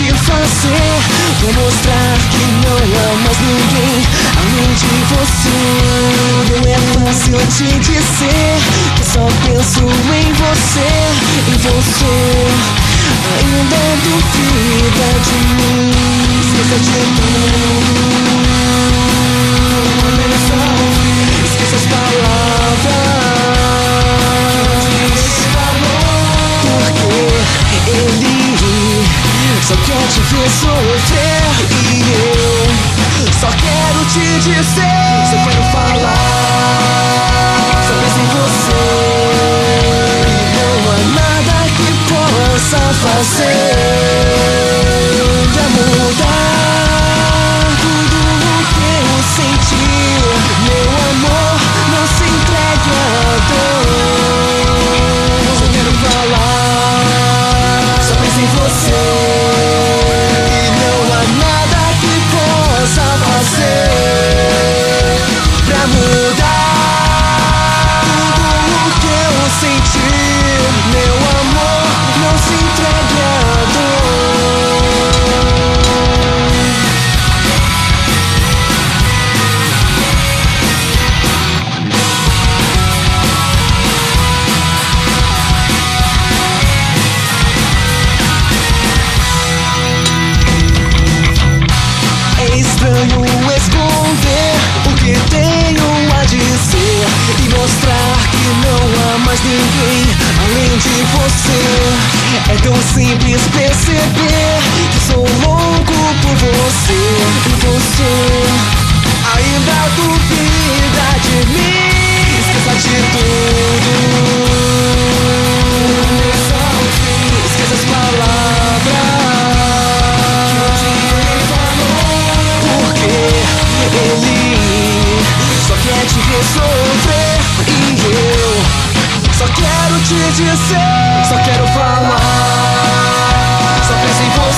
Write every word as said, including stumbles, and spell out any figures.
que fazer. Vou mostrar que não há mais ninguém além de você. Não é fácil te dizer que só penso em você, em você. Ainda duvida de mim. Esqueça de tudo, esqueça as palavras, porque ele só quer te ver sofrer. E eu só quero te dizer, só quero falar, só penso em você. Não há nada que possa fazer pra mudar tudo o que eu senti. Meu amor, não se entregue à dor. Só quero falar, só penso em você. E não há nada que possa fazer pra mudar tudo o que eu senti. Meu amor, não se entregue à dor. É estranho esconder o que tenho a dizer e mostrar que não há mais ninguém além de você. É tão simples perceber que sou louco por você. E você ainda duvida de mim. Esqueça de tudo, esqueça as palavras, porque ele só quer te ver sofrer. E eu só quero te dizer, só quero falar, só penso em você.